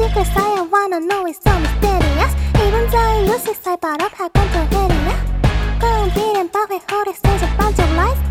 secret I wanna know is so mysterious. Even though you say but up, how come to hit it? Going beat and buffet, hold it, stage a bunch of lies.